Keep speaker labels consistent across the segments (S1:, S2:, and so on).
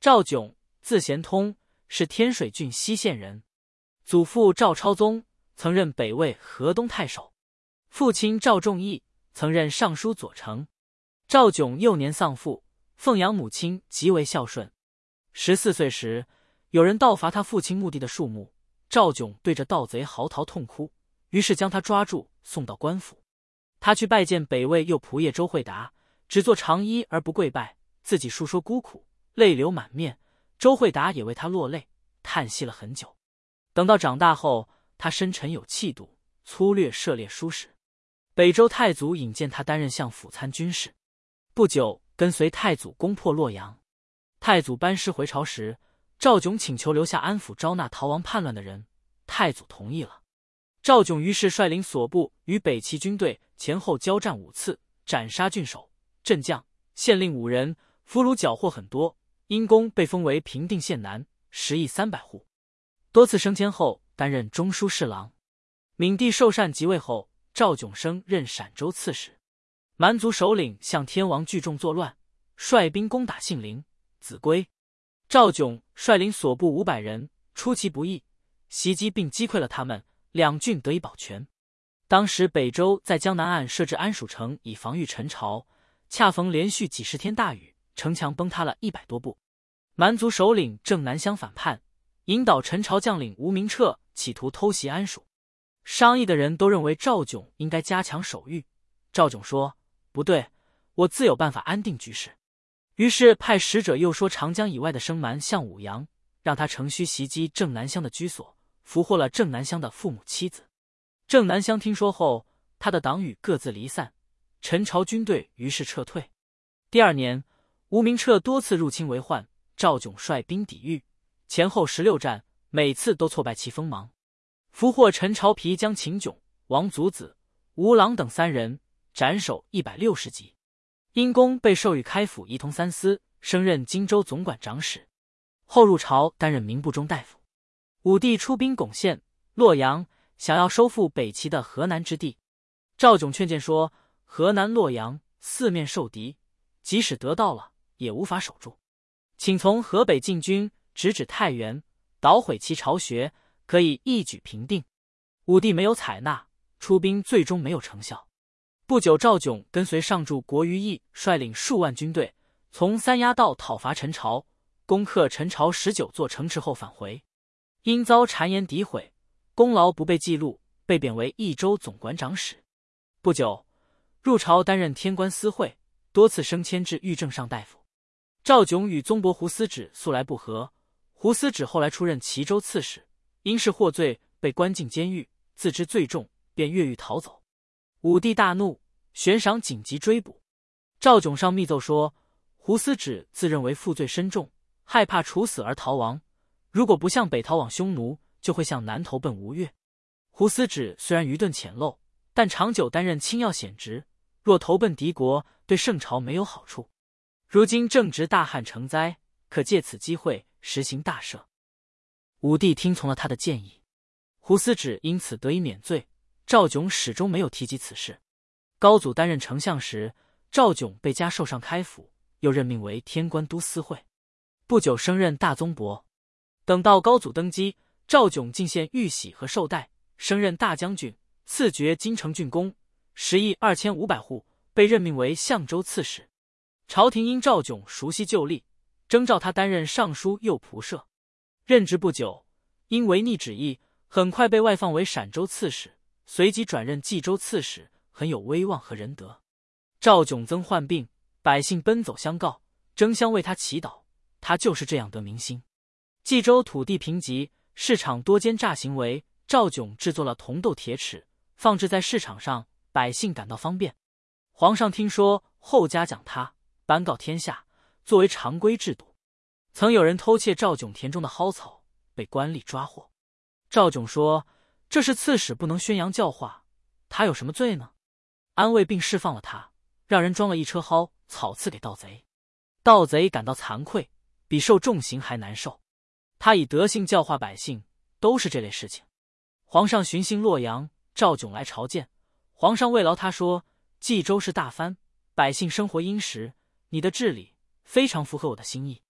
S1: 赵炯，字贤通，是天水郡西县人，祖父赵超宗曾任北魏河东太守，父亲赵仲义曾任尚书左丞。赵炯幼年丧父，奉养母亲极为孝顺。14岁时，有人盗伐他父亲墓地的树木，赵炯对着盗贼嚎啕痛哭，于是将他抓住，送到官府。他去拜见北魏右仆射周惠达，只做长揖而不跪拜，自己述说孤苦，泪流满面。周惠达也为他落泪，叹息了很久。等到长大后，他深沉有气度，粗略涉猎书史。北周太祖引荐他担任相辅参军事，不久跟随太祖攻破洛阳。太祖班师回朝时，赵炯请求留下安抚招纳逃亡叛乱的人，太祖同意了。赵炯于是率领所部与北齐军队前后交战5次，斩杀郡守、镇将、县令5人，俘虏缴获很多。因功被封为平定县男，10邑300户。多次升迁后，担任中书侍郎。闵帝寿禅即位后，赵炯升任陕州刺史。蛮族首领向天王聚众作乱，率兵攻打信陵、秭归。赵炯率领所部500人，出其不意，袭击并击溃了他们，2郡得以保全。当时北周在江南岸设置安蜀城，以防御陈朝，恰逢连续几10天大雨，城墙崩塌了100多步。蛮族首领郑南乡反叛，引导陈朝将领吴明彻企图偷袭安蜀。商议的人都认为赵炯应该加强守御。赵炯说：“不对，我自有办法安定局势。”于是派使者又说长江以外的生蛮向武阳，让他乘虚袭击郑南乡的居所，俘获了郑南乡的父母妻子。郑南乡听说后，他的党羽各自离散，陈朝军队于是撤退。第2年，吴明彻多次入侵为患，赵炯率兵抵御，前后16战，每次都挫败其锋芒，俘获陈朝皮将秦炯、王祖子、吴郎等3人，斩首160级。因功被授予开府仪同3司，升任荆州总管长史。后入朝担任民部中大夫。武帝出兵攻陷洛阳，想要收复北齐的河南之地。赵炯劝谏说：“河南洛阳四面受敌，即使得到了，也无法守住。请从河北进军，直指太原，捣毁其巢穴，可以一举平定。”武帝没有采纳，出兵最终没有成效。不久，赵炯跟随上柱国于义率领数万军队，从三崖道讨伐陈朝，攻克陈朝19座城池后返回，因遭谗言诋毁，功劳不被记录，被贬为益州总管长史。不久，入朝担任天官司会，多次升迁至御正上大夫。赵炯与宗伯胡思止素来不和，胡思止后来出任齐州刺史，因事获罪被关进监狱，自知罪重，便越狱逃走。武帝大怒，悬赏紧急追捕。赵炯上密奏说，胡思止自认为负罪深重，害怕处死而逃亡，如果不向北逃往匈奴，就会向南投奔吴越。胡思止虽然愚钝浅陋，但长久担任轻要显职，若投奔敌国，对圣朝没有好处。如今正值大旱成灾，可借此机会实行大赦。武帝听从了他的建议，胡思止因此得以免罪。赵炯始终没有提及此事。高祖担任丞相时，赵炯被加授上开府，又任命为天官都司会，不久升任大宗伯。等到高祖登基，赵炯进献玉玺和绶带，升任大将军，赐爵金城郡公，10邑2500户，被任命为相州刺史。朝廷因赵炯熟悉旧例，征召他担任尚书右仆射。任职不久，因违逆旨意，很快被外放为陕州刺史，随即转任冀州刺史，很有威望和仁德。赵炯曾患病，百姓奔走相告，争相为他祈祷，他就是这样得民心。冀州土地贫瘠，市场多奸诈行为，赵炯制作了铜豆铁齿，放置在市场上，百姓感到方便。皇上听说后嘉奖他，颁告天下，作为常规制度。曾有人偷窃赵炯田中的蒿草，被官吏抓获。赵炯说，这是刺史不能宣扬教化，他有什么罪呢？安慰并释放了他，让人装了一车蒿草赐给盗贼。盗贼感到惭愧，比受重刑还难受。他以德性教化百姓，都是这类事情。皇上巡幸洛阳，赵炯来朝见，皇上慰劳他说，冀州是大藩，百姓生活殷实，你的治理非常符合我的心意。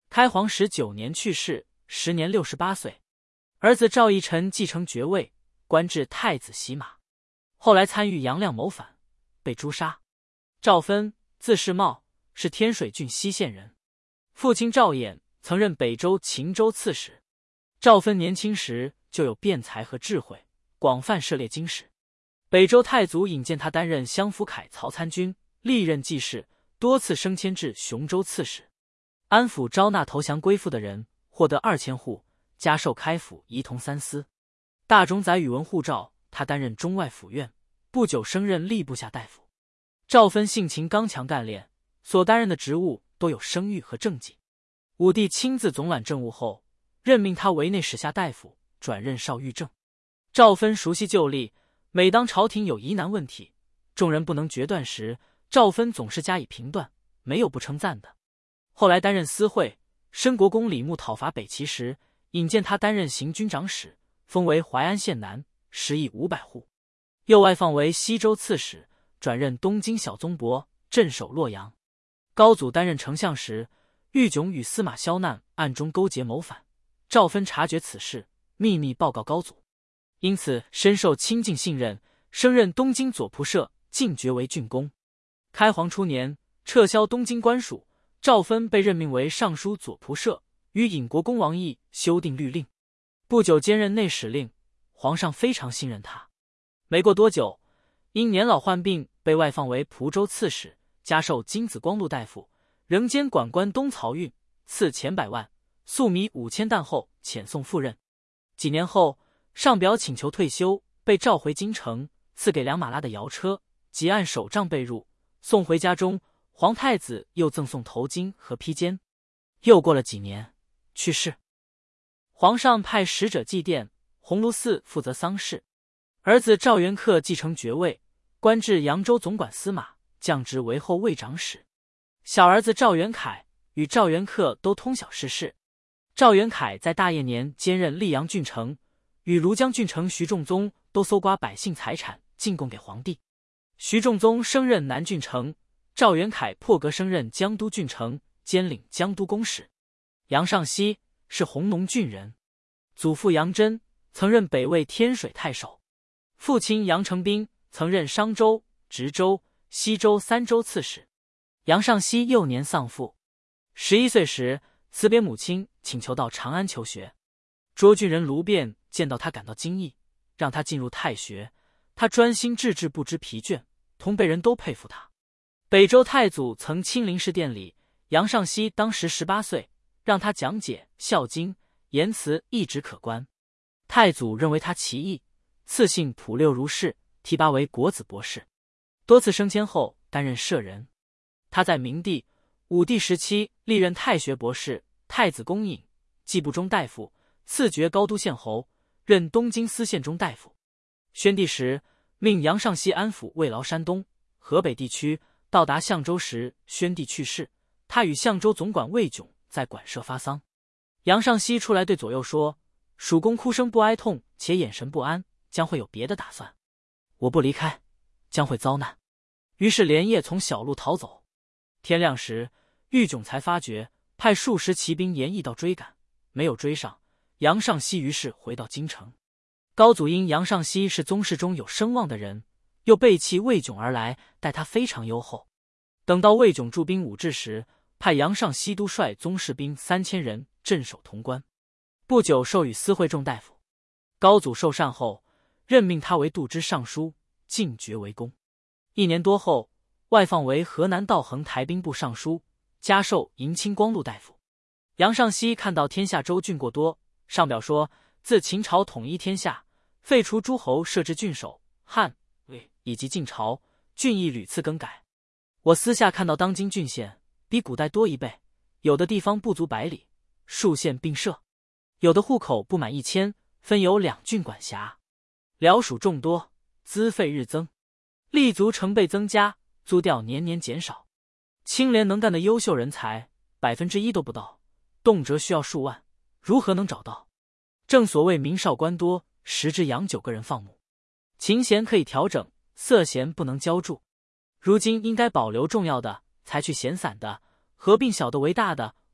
S1: 开皇19年去世，时年68岁。儿子赵义臣继承爵位，官至太子洗马。后来参与杨亮谋反，被诛杀。赵芬，字世茂，是天水郡西县人。父亲赵衍曾任北州、秦州刺史。赵芬年轻时就有辩才和智慧，广泛涉猎经史。北州太祖引荐他担任襄府凯曹参军，历任记事，多次升迁至雄州刺史。安抚招纳投降归附的人，获得2000户，加授开府仪同3司。大冢载宇文护照，他担任中外府院，不久升任吏部下大夫。赵芬性情刚强干练，所担任的职务都有声誉和政绩。武帝亲自总揽政务后，任命他为内史下大夫，转任少御正。赵芬熟悉旧例，每当朝廷有疑难问题，众人不能决断时，赵芬总是加以评断，没有不称赞的。后来担任司会，申国公李牧讨伐北齐时，引荐他担任行军长史，封为淮安县男，食邑500户。又外放为西州刺史，转任东京小宗伯，镇守洛阳。高祖担任丞相时，玉炯与司马萧难暗中勾结谋反，赵芬察觉此事，秘密报告高祖，因此深受亲近信任，升任东京左仆射，进爵为郡公。开皇初年，撤销东京官署，赵芬被任命为尚书左仆射，与尹国公王毅修订律令。不久兼任内史令，皇上非常信任他。没过多久，因年老患病，被外放为蒲州刺史，加授金紫光禄大夫，仍兼管关东漕运，赐钱100万，粟米5000担后遣送赴任。几年后，上表请求退休，被召回京城，赐给2马拉的摇车，即按手杖备入，送回家中。皇太子又赠送头巾和披肩。又过了几年，去世。皇上派使者祭奠，鸿胪寺负责丧事。儿子赵元恪继承爵位，官至扬州总管司马，降职为后卫长史。小儿子赵元凯与赵元恪都通晓世事。赵元凯在大业年兼任溧阳郡丞，与庐江郡丞徐仲宗都搜刮百姓财产，进贡给皇帝。徐仲宗升任南郡丞，赵元凯破格升任江都郡丞，兼领江都公使。杨尚锡是弘农郡人，祖父杨真曾任北魏天水太守，父亲杨承斌曾任商州、直州、西州3州刺史。杨尚锡幼年丧父，11岁时辞别母亲，请求到长安求学。涿郡人卢辩见到他感到惊异，让他进入太学，他专心致志，不知疲倦，同辈人都佩服他。北周太祖曾亲临侍殿里，杨尚锡当时18岁，让他讲解《孝经》，言辞一直可观。太祖认为他奇异，赐姓普六如是，提拔为国子博士。多次升迁后，担任舍人。他在明帝、武帝时期历任太学博士、太子公尹、计部中大夫，赐爵高都县侯，任东京司县中大夫。宣帝时，命杨尚锡安抚慰劳山东、河北地区。到达相州时，宣帝去世，他与相州总管魏炯在馆舍发丧。杨尚锡出来对左右说：“蜀公哭声不哀痛，且眼神不安，将会有别的打算。我不离开，将会遭难。”于是连夜从小路逃走。天亮时，玉炯才发觉，派数十骑兵沿驿道追赶，没有追上。杨尚锡于是回到京城。高祖因杨尚锡是宗室中有声望的人，又背弃魏炯而来，待他非常优厚。等到魏炯驻兵武陟时，派杨尚锡督率宗室兵3000人镇守潼关。不久授予司会仲大夫。高祖受禅后，任命他为度支尚书，进爵为公。1年多后，外放为河南道衡台兵部尚书，加授银青光禄大夫。杨尚锡看到天下州郡过多，上表说：自秦朝统一天下，废除诸侯，设置郡守、汉、魏以及晋朝，郡邑屡次更改。我私下看到当今郡县比古代多1倍，有的地方不足100里，数县并设，有的户口不满1000，分有2郡管辖。僚属众多，资费日增，吏卒成倍增加，租调年年减少。清廉能干的优秀人才1%都不到，动辄需要数万，如何能找到？正所谓民少官多，10只养9个人放牧。勤闲可以调整，色闲不能浇筑。如今应该保留重要的，才去闲散的，合并小的为大的，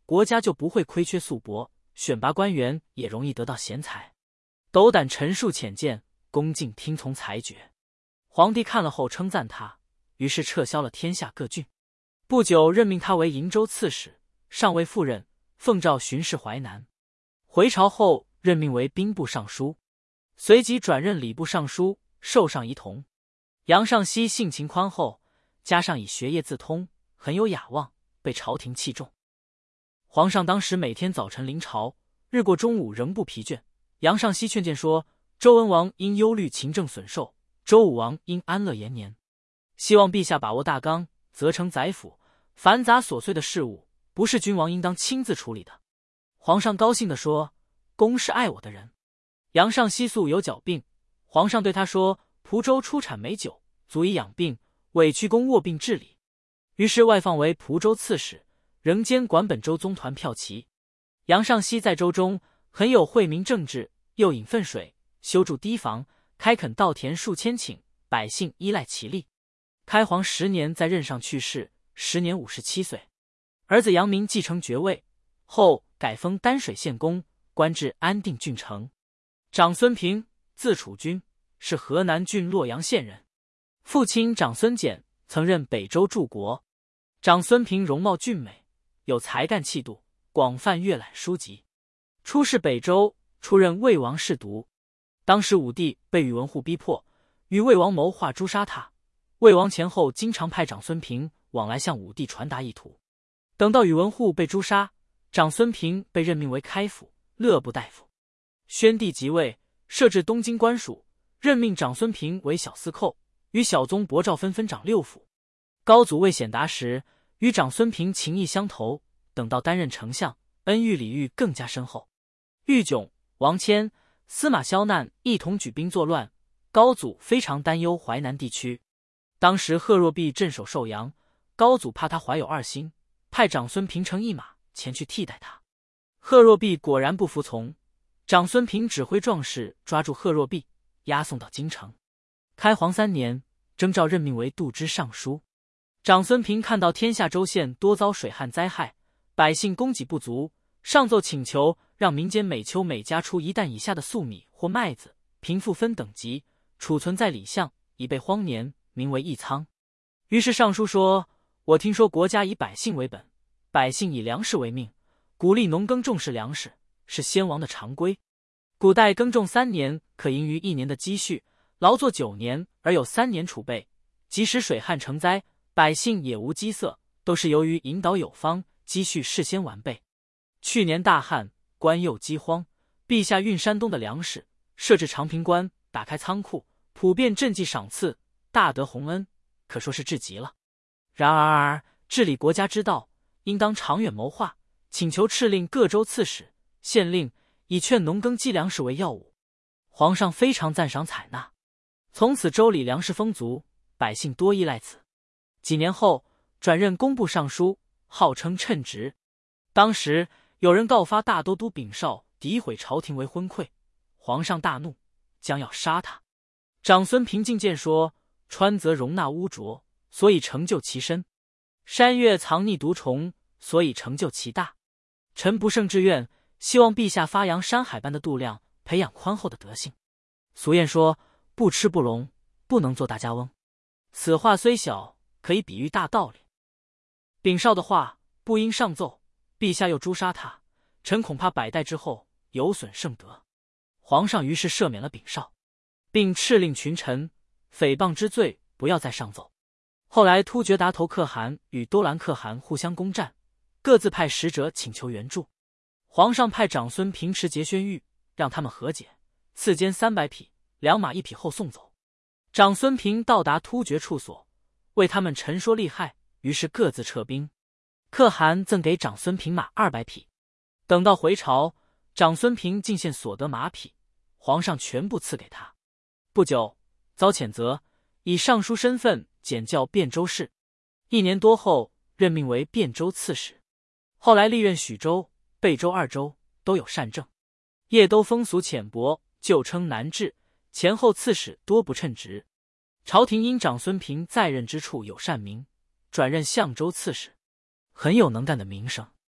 S1: 国家就不会亏缺粟帛，选拔官员也容易得到贤才。斗胆陈述浅见，恭敬听从裁决。皇帝看了后称赞他，于是撤销了天下各郡。不久任命他为营州刺史，上尉赴任，奉诏巡视淮南。回朝后任命为兵部尚书，随即转任礼部尚书，授上仪同。杨尚锡性情宽厚，加上以学业自通，很有雅望，被朝廷器重。皇上当时每天早晨临朝，日过中午仍不疲倦。杨尚锡劝谏说，周文王因忧虑勤政损寿，周武王因安乐延年，希望陛下把握大纲，责成宰辅，繁杂琐碎的事务不是君王应当亲自处理的。皇上高兴地说，公是爱我的人。杨尚锡素有脚病，皇上对他说，蒲州出产美酒，足以养病，委屈公卧病治理。于是外放为蒲州刺史，仍兼管本州宗团骠骑。杨尚锡在州中很有惠民政治，又引汾水，修筑堤防，开垦稻田数千顷，百姓依赖其力。开皇10年在任上去世，时年57岁。儿子杨明继承爵位后，改封丹水县公，官至安定郡丞。长孙平，字楚君，是河南郡洛阳县人。父亲长孙简曾任北周柱国。长孙平容貌俊美，有才干气度，广泛阅览书籍。出仕北周，出任魏王侍读。当时武帝被宇文护逼迫，与魏王谋划诛杀他。魏王前后经常派长孙平往来向武帝传达意图。等到宇文护被诛杀，长孙平被任命为开府、乐部大夫。宣帝即位，设置东京官署，任命长孙平为小司寇，与小宗伯赵分分掌六府。高祖魏显达时，与长孙平情谊相投，等到担任丞相，恩遇礼遇更加深厚。豫迥、王谦、司马萧难一同举兵作乱，高祖非常担忧淮南地区。当时贺若弼镇守寿阳，高祖怕他怀有二心，派长孙平乘一马前去替代他。贺若弼果然不服从，长孙平指挥壮士抓住贺若弼，押送到京城。开皇3年，征召任命为度支尚书。长孙平看到天下州县多遭水旱灾害，百姓供给不足，上奏请求让民间每秋每家出1担以下的粟米或麦子，贫富分等级，储存在里巷，以备荒年，名为义仓。于是上书说，我听说国家以百姓为本，百姓以粮食为命，鼓励农耕重视粮食，是先王的常规。古代耕种3年可盈余1年的积蓄，劳作9年而有3年储备，即使水旱成灾，百姓也无饥色，都是由于引导有方，积蓄事先完备。去年大旱，官又饥荒，陛下运山东的粮食，设置长平关，打开仓库，普遍赈济赏赐，大得洪恩，可说是至极了。然而治理国家之道，应当长远谋划，请求敕令各州刺史、县令以劝农耕积粮食为要务。皇上非常赞赏采纳，从此州里粮食丰足，百姓多依赖此。几年后转任工部尚书，号称称职。当时有人告发大都督秉绍诋毁朝廷为昏聩，皇上大怒，将要杀他。长孙平进谏说，川泽容纳污浊，所以成就其身；山岳藏匿毒虫，所以成就其大。臣不胜志愿，希望陛下发扬山海般的度量，培养宽厚的德性。俗谚说，不吃不聋，不能做大家翁。此话虽小，可以比喻大道理。秉绍的话不应上奏，陛下又诛杀他，臣恐怕100代之后有损圣德。皇上于是赦免了秉绍，并敕令群臣，诽谤之罪不要再上奏。后来突厥达头可汗与多兰可汗互相攻战，各自派使者请求援助。皇上派长孙平持节宣谕，让他们和解，赐监300匹，2马1匹后送走。长孙平到达突厥处所，为他们陈说利害，于是各自撤兵。可汗赠给长孙平马200匹。等到回朝，长孙平进献所得马匹，皇上全部赐给他。不久遭谴责，以尚书身份检校汴州事。1年多后任命为汴州刺史。后来历任许州、贝州2州都有善政。邺都风俗浅薄，旧称难治，前后刺史多不称职。朝廷因长孙平在任之处有善名，转任相州刺史，很有能干的名声。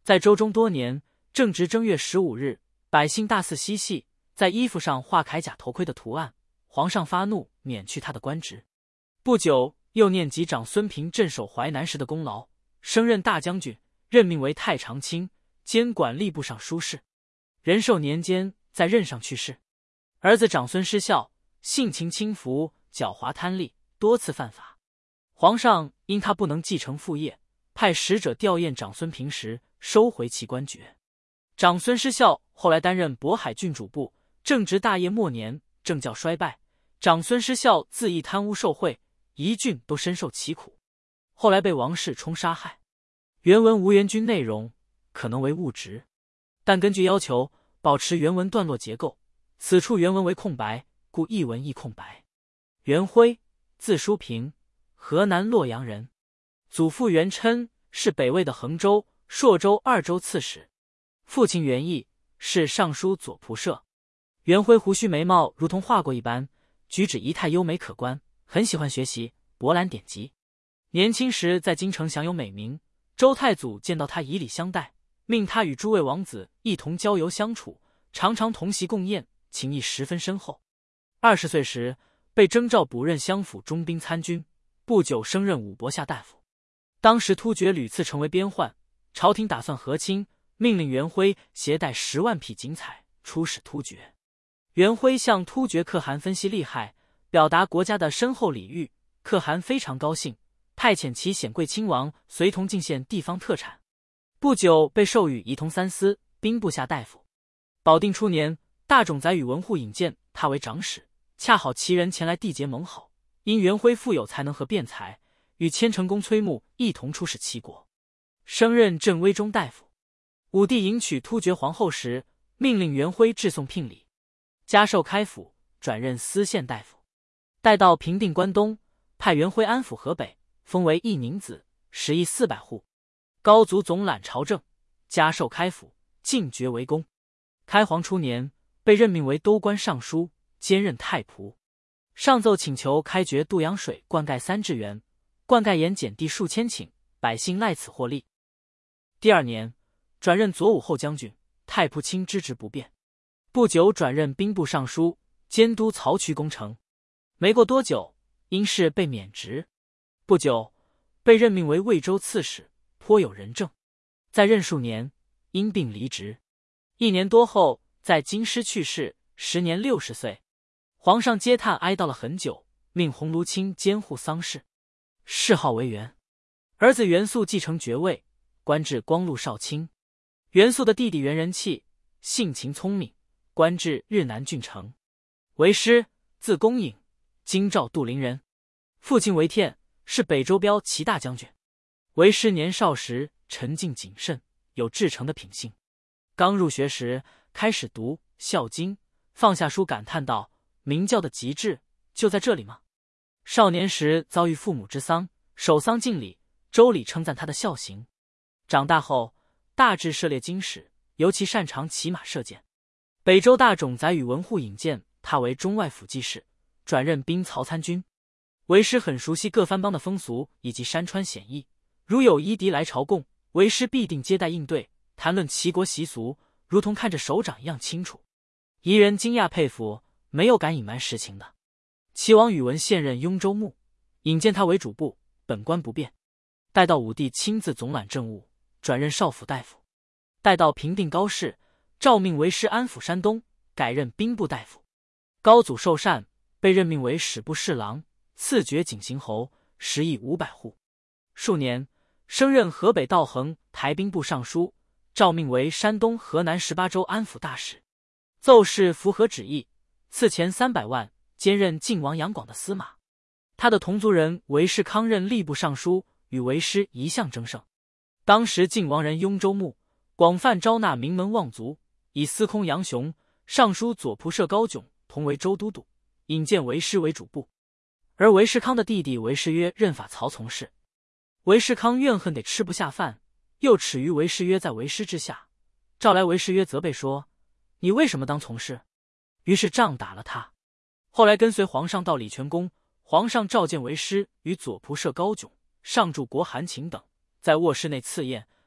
S1: 在周中多年，正值正月15日，百姓大肆嬉戏，在衣服上画铠甲头盔的图案。皇上发怒，免去他的官职。不久，又念及长孙平镇守淮南时的功劳，升任大将军，任命为太常卿，监管吏部尚书事。仁寿年间在任上去世。儿子长孙失孝，性情轻浮，狡猾贪利，多次犯法。皇上因他不能继承父业，派使者吊唁长孙平时，收回其官爵。长孙失孝后来担任渤海郡主簿，正值大业末年，政教衰败。长孙失孝自缢贪污受贿，一郡都深受其苦，后来被王世充杀害。原文无原君内容，可能为误植，但根据要求保持原文段落结构，此处原文为空白，故译文亦空白。元辉，字叔平，河南洛阳人，祖父元琛是北魏的衡州、朔州2州刺史，父亲元义是尚书左仆射。元辉胡须眉毛如同画过一般，举止仪态优美可观，很喜欢学习，博览典籍。年轻时在京城享有美名，周太祖见到他以礼相待，命他与诸位王子一同郊游相处，常常同席共宴，情谊十分深厚。20岁时被征召补任襄府中兵参军，不久升任武伯下大夫。当时突厥屡次成为边患，朝廷打算和亲，命令元辉携带10万匹锦彩出使突厥。元辉向突厥可汗分析利害，表达国家的深厚礼遇，可汗非常高兴，派遣其显贵亲王随同进献地方特产。不久被授予仪同三司、兵部下大夫。保定初年，大冢宰予文护引荐他为长史，恰好其人前来缔结盟好，因元辉富有才能和辩才，与千城公崔牧一同出使齐国，升任镇威中大夫。武帝迎娶突厥皇后时，命令元辉致送聘礼，加授开府，转任司宪大夫。待到平定关东，派元辉安抚河北，封为义宁子，食邑400户。高祖总揽朝政，加授开府，进爵为公。开皇初年，被任命为都官尚书，兼任太仆。上奏请求开掘渡阳水灌溉3至元，灌溉盐减地数千顷，百姓赖此获利。第2年，转任左武后将军，太仆卿之职不变。不久转任兵部尚书，监督漕渠工程。没过多久，因事被免职。不久被任命为魏州刺史，颇有仁政。在任数年，因病离职。1年多后，在京师去世，时年60岁。皇上嗟叹哀悼了很久，命鸿胪卿监护丧事，谥号为元。儿子元肃继承爵位，官至光禄少卿。元肃的弟弟元仁器性情聪明，官至日南郡丞。为师，字公颖，京兆杜陵人。父亲为天，是北周骠骑大将军。为师年少时沉静谨慎，有至诚的品性。刚入学时，开始读《孝经》，放下书感叹道：“明教的极致就在这里吗？”少年时遭遇父母之丧，守丧敬礼，周礼称赞他的孝行。长大后，大致涉猎经史，尤其擅长骑马射箭。北周大冢宰予文护引荐他为中外府记事，转任兵曹参军。为师很熟悉各藩邦的风俗以及山川险易，如有夷狄来朝贡，为师必定接待应对，谈论齐国习俗，如同看着手掌一样清楚。夷人惊讶佩服，没有敢隐瞒实情的。齐王宇文现任雍州牧，引荐他为主簿，本官不变。待到武帝亲自总揽政务，转任少府大夫。待到平定高氏，诏命为师安抚山东，改任兵部大夫。高祖受禅，被任命为史部侍郎，赐爵景行侯，食邑500户。数年，升任河北道衡台兵部尚书，诏命为山东、河南18州安抚大使。奏事符合旨意，赐钱300万，兼任晋王杨广的司马。他的同族人韦世康任吏部尚书，与为师一向争胜。当时晋王人雍州牧，广泛招纳名门望族，以司空杨雄、尚书左仆射高炯同为州都督，引荐为师为主簿。而韦世康的弟弟韦世约任法曹从事。韦世康怨恨得吃不下饭，又耻于韦世约在为师之下，召来韦世约责备说：“你为什么当从事？”于是杖打了他。后来跟随皇上到礼泉宫，皇上召见为师与左仆射高炯、上柱国韩请等，在卧室内赐宴，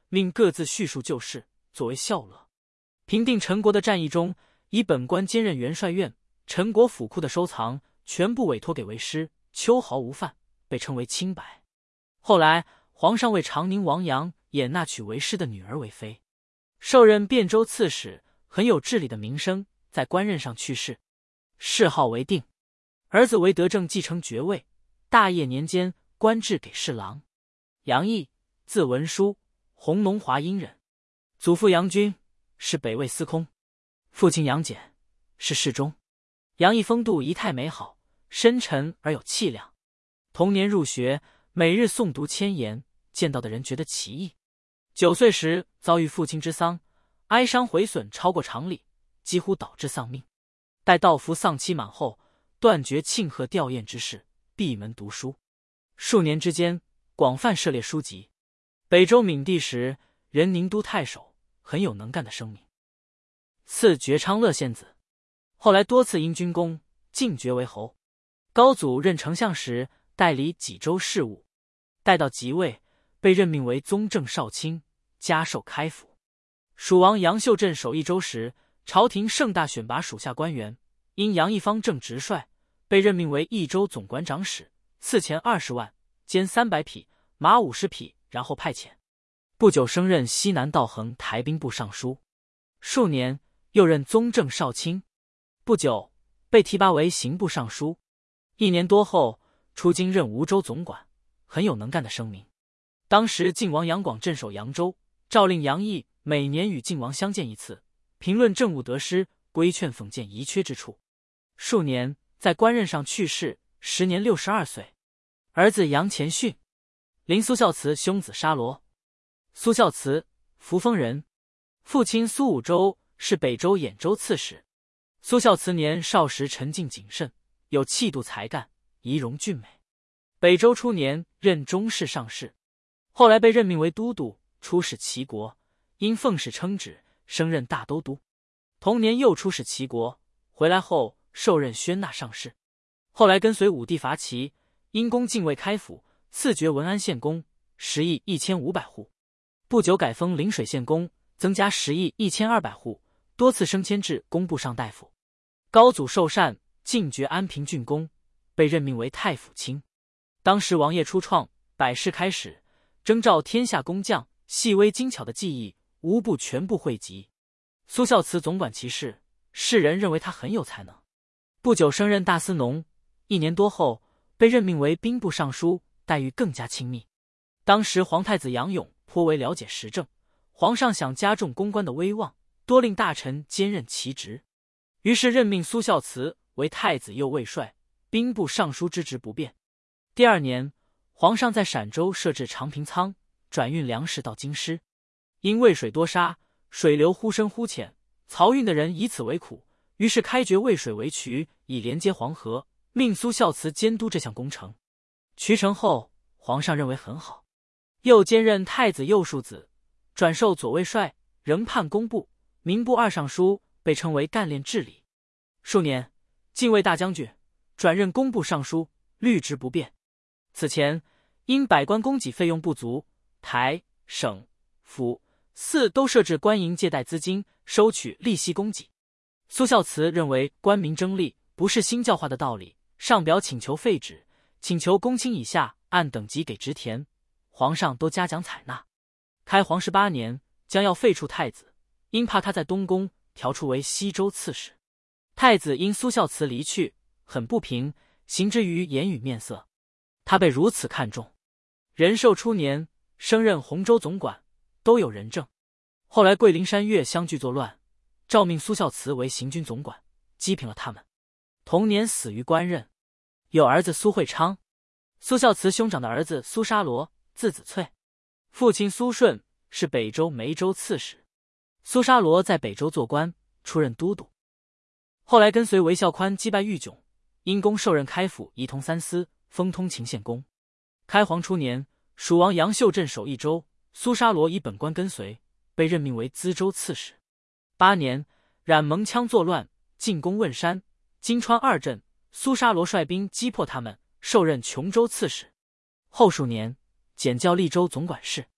S1: 命各自叙述旧事，作为笑乐。平定陈国的战役中，以本官兼任元帅院、陈国府库的收藏，全部委托给为师，秋毫无犯，被称为清白。后来皇上为长宁王杨衍纳娶为师的女儿为妃，受任汴州刺史，很有治理的名声，在官任上去世，谥号为定。儿子为德正继承爵位，大业年间官至给事郎。杨毅，字文书，弘农华阴人，祖父杨君是北魏司空，父亲杨俭是侍中。杨毅风度仪态美好，深沉而有气量。童年入学，每日诵读千言，见到的人觉得奇异。9岁时遭遇父亲之丧，哀伤毁损超过常理，几乎导致丧命。待道服丧期满后，断绝庆贺吊唁之事，闭门读书。数年之间，广泛涉猎书籍。北周闵帝时，任宁都太守，很有能干的声名。赐爵昌乐县子，后来多次因军功进爵为侯。高祖任丞相时，代理济州事务，待到即位，被任命为宗正少卿，加授开府。蜀王杨秀镇守益州时，朝廷盛大选拔属下官员，因杨一方正直率，被任命为益州总管长史，赐钱20万，兼300匹，马50匹，然后派遣。不久升任西南道衡台兵部尚书，数年又任宗正少卿，不久被提拔为刑部尚书。1年多后，出京任梧州总管，很有能干的声名。当时晋王杨广镇守扬州，诏令杨毅每年与晋王相见1次，评论政务得失，规劝讽谏遗缺之处。数年，在官任上去世，时年62岁。儿子杨乾训，临苏孝慈兄子沙罗。苏孝慈，扶风人，父亲苏武周是北周兖州刺史。苏孝慈年少时沉静谨慎，有气度才干，仪容俊美。北周初年任中侍上士，后来被任命为都督，出使齐国，因奉使称旨，升任大都督。同年又出使齐国，回来后受任宣纳上士。后来跟随武帝伐齐，因功进位开府，赐爵文安县公，食邑1500户。不久改封临水县公，增加食邑1200户，多次升迁至工部上大夫。高祖受禅，进爵安平郡公，被任命为太府卿。当时王业初创，百事开始，征召天下工匠，细微精巧的技艺无不全部汇集。苏孝慈总管其事，世人认为他很有才能。不久升任大司农，1年多后被任命为兵部尚书，待遇更加亲密。当时皇太子杨勇颇为了解时政，皇上想加重公关的威望，多令大臣兼任其职，于是任命苏孝慈为太子右卫帅，兵部尚书之职不变。第2年，皇上在陕州设置长平仓，转运粮食到京师。因渭水多沙，水流忽深忽浅，漕运的人以此为苦，于是开掘渭水为渠，以连接黄河，命苏孝慈监督这项工程。渠成后，皇上认为很好，又兼任太子右庶子，转授左卫帅，仍判工部、民部2尚书，被称为干练治理。数年，进位大将军，转任工部尚书，律职不变。此前因百官供给费用不足，台、省、府、寺都设置官营借贷资金，收取利息供给。苏孝慈认为官民争利不是新教化的道理，上表请求废止，请求公卿以下按等级给职田，皇上都嘉奖采纳。开皇18年，将要废黜太子，因怕他在东宫，调出为西州刺史。太子因苏孝慈离去，很不平，行之于言语面色。他被如此看重，仁寿初年升任洪州总管，都有仁政。后来桂林山岳相继作乱，诏命苏孝慈为行军总管，击平了他们。同年死于官任。有儿子苏惠昌，苏孝慈兄长的儿子苏沙罗，字子粹，父亲苏顺是北州梅州刺史。苏沙罗在北州做官，出任都督。后来跟随韦孝宽击败豫迥，因功受任开府仪同3司，封通勤县公。开皇初年，蜀王杨秀镇守益州，苏沙罗以本官跟随，被任命为资州刺史。8年，冉蒙羌作乱，进攻汶山、金川2镇，苏沙罗率兵击破他们，受任琼州刺史。后数年，减教利州总管事。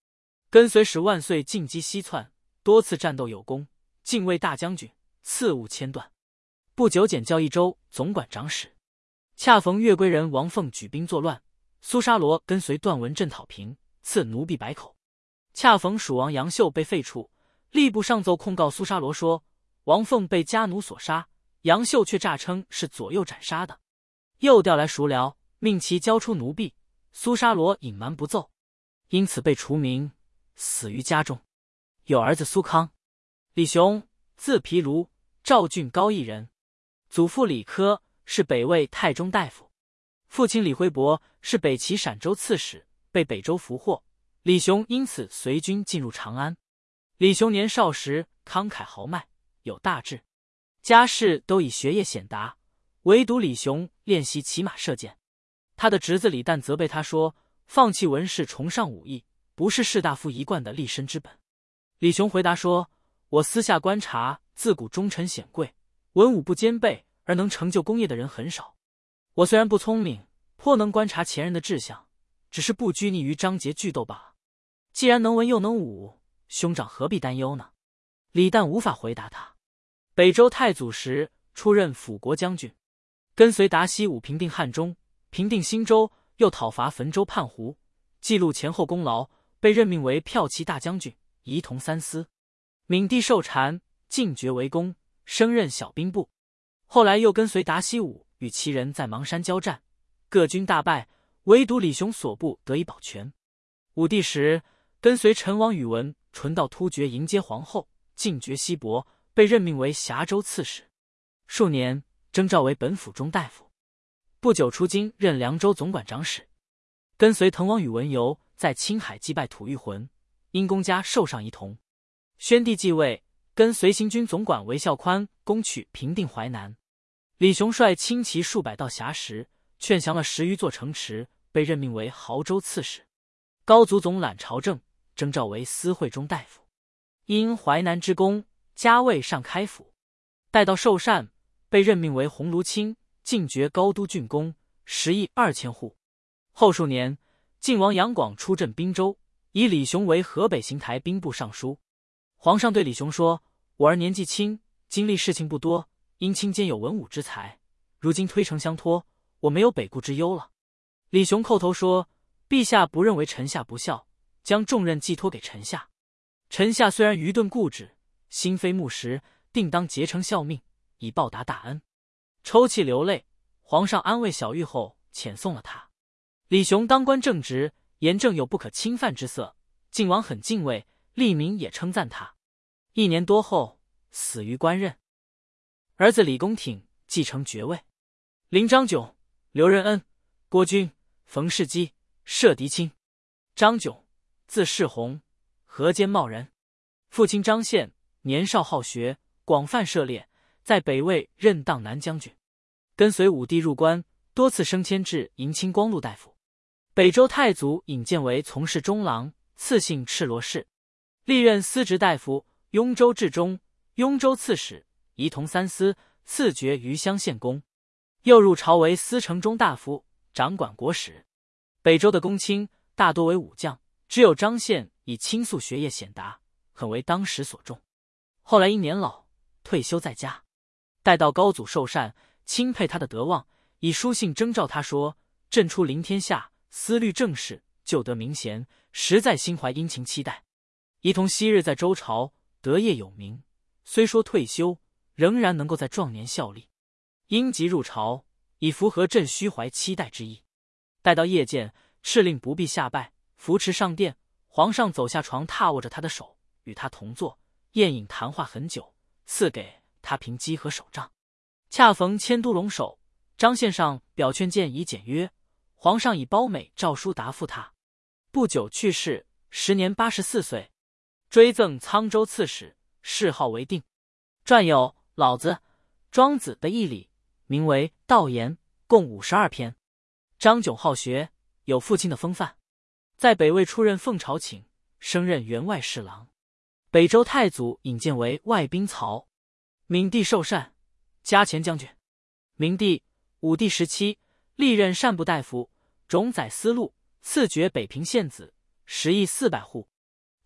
S1: 跟随使万岁进击西窜，多次战斗有功，进卫大将军，赐务千段。不久减教益州总管长史。恰逢越归人王凤举兵作乱，苏沙罗跟随段文镇讨平，赐奴婢100口。恰逢蜀王杨秀被废黜，吏部上奏控告苏沙罗说，王凤被家奴所杀，杨秀却诈称是左右斩杀的，又调来赎僚，命其交出奴婢。苏沙罗隐瞒不奏，因此被除名，死于家中。有儿子苏康。李雄，字毗卢，赵郡高邑人，祖父李科是北魏太中大夫，父亲李辉伯是北齐陕州刺史，被北周俘获。李雄因此随军进入长安。李雄年少时慷慨豪迈，有大志，家世都以学业显达，唯独李雄练习骑马射箭。他的侄子李旦责备他说，放弃文士，崇尚武艺，不是士大夫一贯的立身之本。李雄回答说，我私下观察，自古忠臣显贵，文武不兼备而能成就功业的人很少。我虽然不聪明，颇能观察前人的志向，只是不拘泥于章节句斗罢了。既然能文又能武，兄长何必担忧呢？李旦无法回答他。北周太祖时出任辅国将军，跟随达西武平定汉中，平定新州，又讨伐汾州叛胡，记录前后功劳，被任命为骠骑大将军，仪同3司。闵帝受禅，进爵为公，升任小兵部。后来又跟随达西武与其人在邙山交战，各军大败，唯独李雄所部得以保全。武帝时跟随陈王宇文纯道突厥迎接皇后，进爵西伯，被任命为峡州刺史。数年征召为本府中大夫。不久出京任凉州总管长史。跟随滕王宇文游在青海击败吐谷浑，因公家授上仪同。宣帝继位，跟随行军总管韦孝宽攻取平定淮南。李雄率轻骑数百到峡时，劝降了10余座城池，被任命为亳州刺史。高祖总揽朝政，征召为司会中大夫。因淮南之功，加位上开府。待到受禅，被任命为鸿胪卿，进爵高都郡公，10亿2000户。后数年，晋王杨广出镇滨州，以李雄为河北行台兵部尚书。皇上对李雄说，我儿年纪轻，经历事情不多，因卿兼有文武之才，如今推诚相托，我没有北顾之忧了。李雄叩头说，陛下不认为臣下不孝，将重任寄托给臣下。臣下虽然愚钝固执，心非木石，定当竭诚效命，以报答大恩。抽泣流泪，皇上安慰小玉后，遣送了他。李雄当官正直，言政有不可侵犯之色，晋王很敬畏，吏民也称赞他。1年多后，死于官任。儿子李公挺继承爵位。临张炯、刘仁恩、郭均、冯世基、射狄青。张炯，字世宏，河间茂人。父亲张宪年少好学，广泛涉猎，在北魏任荡南将军，跟随武帝入关，多次升迁至迎亲光禄大夫。北周太祖引荐为从事中郎，赐姓赤罗氏，历任司职大夫、雍州治中、雍州刺史，仪同3司，赐爵余乡县公。又入朝为司城中大夫，掌管国史。北周的公卿大多为武将，只有张宪以倾诉学业显达，很为当时所重。后来因年老，退休在家。待到高祖受禅，钦佩他的德望，以书信征召他说，朕出临天下，思虑政事，就得名贤，实在心怀殷勤期待。仪同昔日在周朝德业有名，虽说退休，仍然能够在壮年效力。因即入朝，以符合朕虚怀期待之意。待到夜间，敕令不必下拜，扶持上殿。皇上走下床，踏握着他的手，与他同坐，宴饮谈话很久，赐给他凭机和手杖。恰逢迁都龙首，张献上表劝谏以简约，皇上以褒美诏书答复他。不久去世，时年84岁。追赠沧州刺史，谥号为定。传有老子、庄子的义理，名为《道言》，共52篇。张炯好学，有父亲的风范，在北魏出任奉朝卿，升任员外侍郎。北周太祖引荐为外宾曹。闵帝受禅，加前将军。明帝、武帝时期，历任善部大夫，冢宰司路，赐爵北平县子，10亿400户。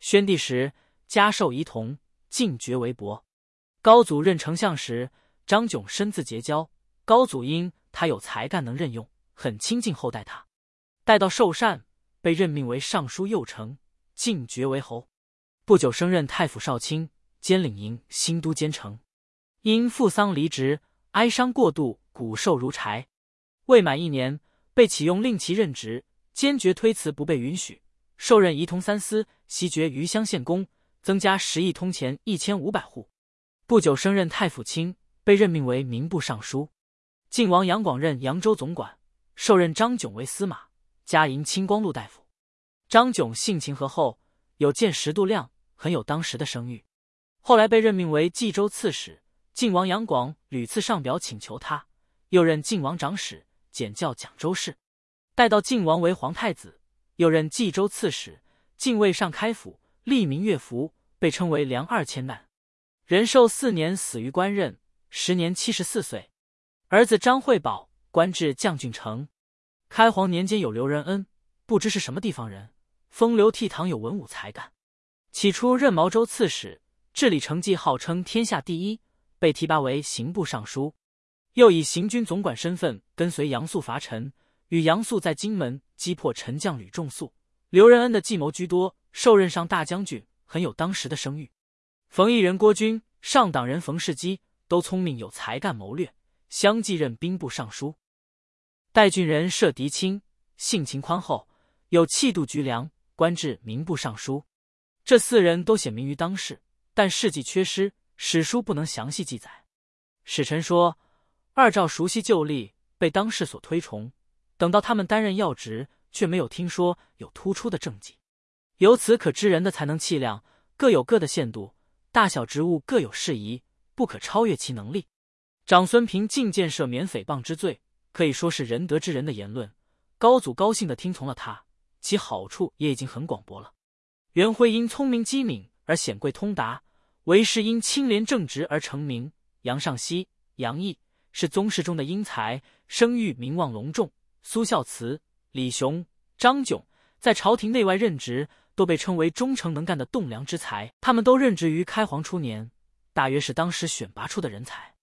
S1: 宣帝时，加授仪同，进爵为伯。高祖任丞相时，张炯深自结交，高祖因他有才干能任用，很亲近厚待他。待到受禅，被任命为尚书右丞，进爵为侯。不久升任太府少卿，兼领营新都监丞。因父丧离职，哀伤过度，骨瘦如柴。未满1年，被启用令其任职，坚决推辞不被允许。授任仪同三司，袭爵余乡县公，增加10亿通钱1500户。不久升任太府卿，被任命为民部尚书。晋王杨广任扬州总管，授任张炯为司马，加迎清光禄大夫。张炯性情和厚，有见识度量，很有当时的声誉。后来被任命为冀州刺史，晋王杨广屡次上表请求他，又任晋王长史，检校讲州事。待到晋王为皇太子，又任冀州刺史，进位上开府，立名乐府，被称为梁2000难。仁寿4年死于官任，时年74岁。儿子张惠保官至将军丞。开皇年间有刘仁恩，不知是什么地方人，风流倜傥，有文武才干。起初任毛州刺史，治理成绩号称天下第一，被提拔为刑部尚书。又以行军总管身份跟随杨素伐陈，与杨素在荆门击破陈将吕仲素。刘仁恩的计谋居多，受任上大将军，很有当时的声誉。冯异人郭均、上党人冯世基都聪明有才干谋略，相继任兵部尚书。代郡人射狄青，性情宽厚，有气度局良，官至民部尚书。这4人都显名于当世，但事迹缺失，史书不能详细记载。史臣说，二赵熟悉旧例，被当世所推崇，等到他们担任要职，却没有听说有突出的政绩。由此可知人的才能气量各有各的限度，大小职务各有适宜，不可超越其能力。长孙平进谏赦免诽谤之罪，可以说是仁德之人的言论，高祖高兴地听从了他，其好处也已经很广博了。元徽因聪明机敏而显贵通达，韦氏因清廉正直而成名。杨尚熙、杨毅是宗室中的英才，声誉名望隆重。苏孝慈、李雄、张炯在朝廷内外任职，都被称为忠诚能干的栋梁之才。他们都任职于开皇初年，大约是当时选拔出的人才。